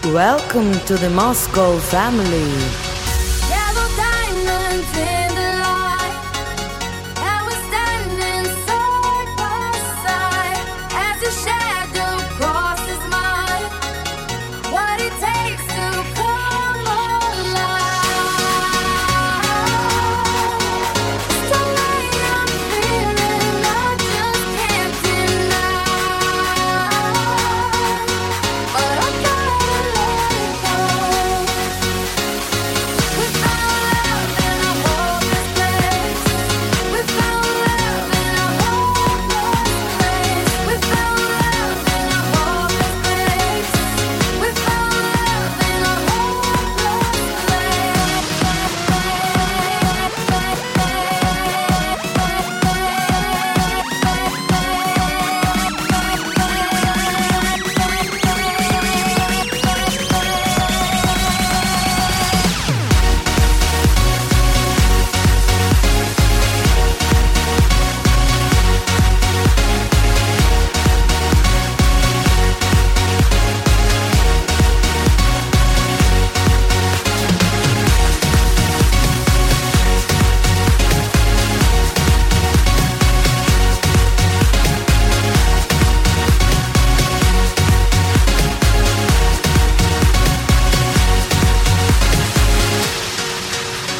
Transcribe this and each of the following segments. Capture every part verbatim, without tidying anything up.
Welcome to the Moscow family. Yellow diamonds in the light, and we're standing side by side as your shadow crosses mine. What it takes to come alive. It's the way I'm feeling, I just can't deny. But I gotta let it go. We found love in a hopeless place. We found love in a hopeless place. We found love in a hopeless place. We found love in a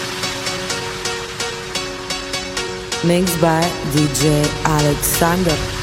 Mixed by D J Alexander.